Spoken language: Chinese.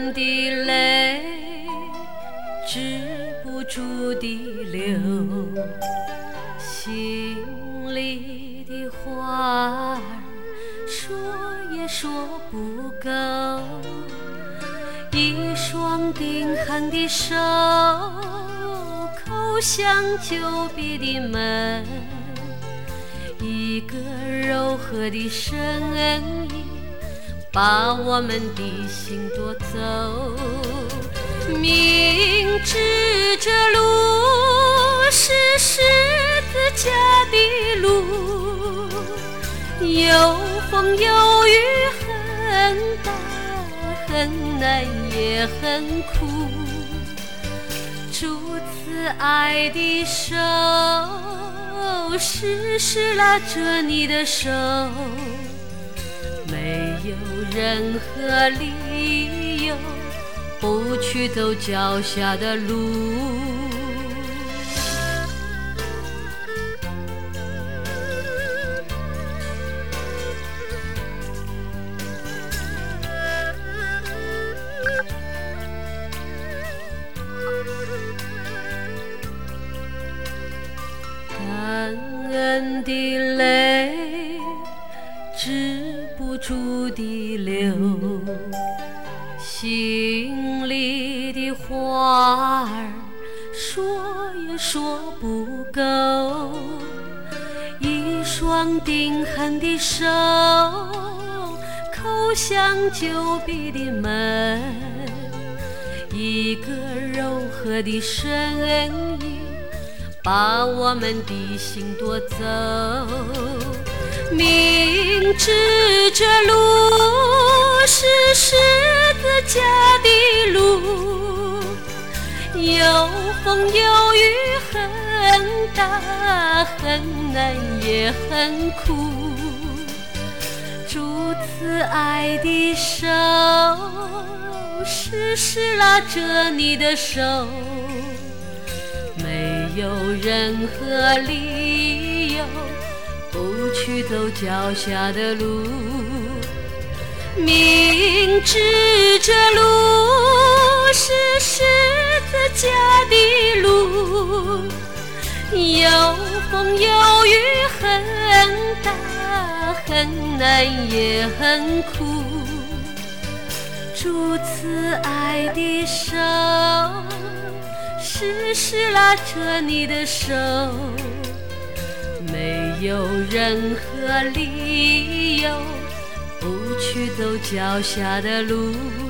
恩的泪止不住地流，心里的话儿说也说不够，一双冰寒的手叩响久别的门，一个柔和的声音把我们的心夺走。明知这路是十字架的路，有风有雨，很大很难也很苦，主慈爱的手时时拉着你的手，没有任何理由不去走脚下的路。感恩的泪止不住地流，心里的话儿说也说不够，一双冰寒的手叩响久别的门，一个柔和的声音把我们的心夺走。明知这路是十字架的路，有风有雨，很大很难也很苦，主慈爱的手时时拉着你的手，没有任何理由不去走脚下的路。明知这路是十字架的路，有风有雨，很大很难也很苦，主慈爱的手时时拉着你的手，没有任何理由不去走脚下的路。